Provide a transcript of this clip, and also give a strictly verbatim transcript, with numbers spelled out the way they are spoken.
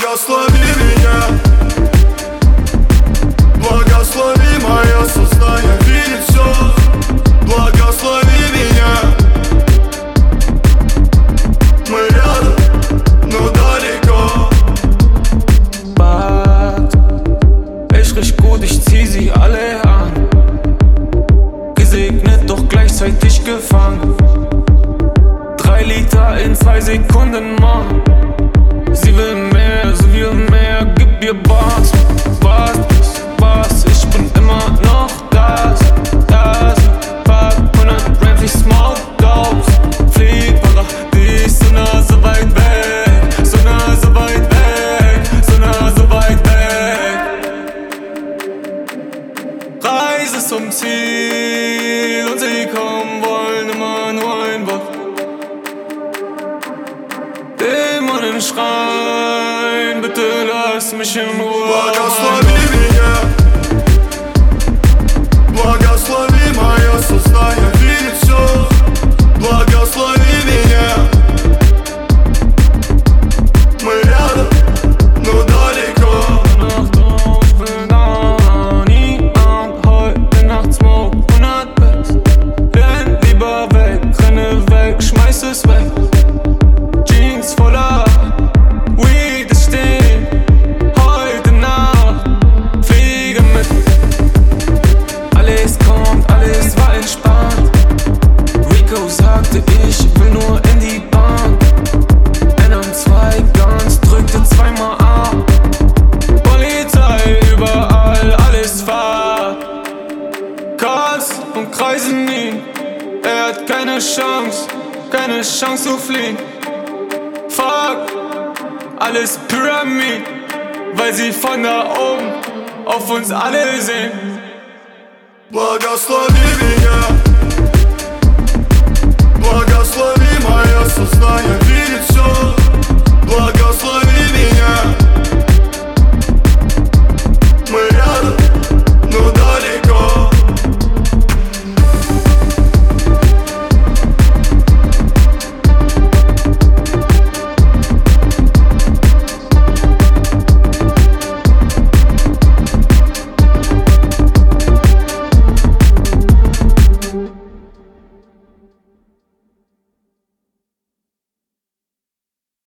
Благослови меня, благослови мое сознание видеть все. Благослови меня. Мы рядом, но далеко. Bad, ich riech gut, ich zieh sie alle an. Gesegnet, doch gleichzeitig gefangen. Drei Liter in zwei Sekunden, Mann. Sie will mehr, sie will mehr, gib ihr was, was, was. Ich bin immer noch das, das. Pack hundert Grams, ich smoke Dopes. Flieg, Paradies, so nah, so weit weg. So nah, so weit weg, so nah, so weit weg. Reise zum Ziel und sie kommen wollen immer nur ein Wort. Dämonen schreien, bitte lass mich in Ruhe. Благослови меня, благослови мое сознание видеть все. Благослови меня. Мы рядом, но далеко. Nacht auf, ich will da niemand heute Nacht smoke hundert Packs. Renn lieber weg, renne weg, schmeiß es weg. Jeans voller Weed, es steht heute Nacht. Fliege mit, alles kommt, alles war entspannt. Rico sagte, ich will nur in die Bahn. N M zwei ganz, drückte zweimal ab. Polizei überall, alles Fahrt. Cars und kreisen ihn, er hat keine Chance, keine Chance zu fliehen. Fuck, alles Pyramid, weil sie von da oben auf uns alle sehen. Благослови меня, благослови мое сознание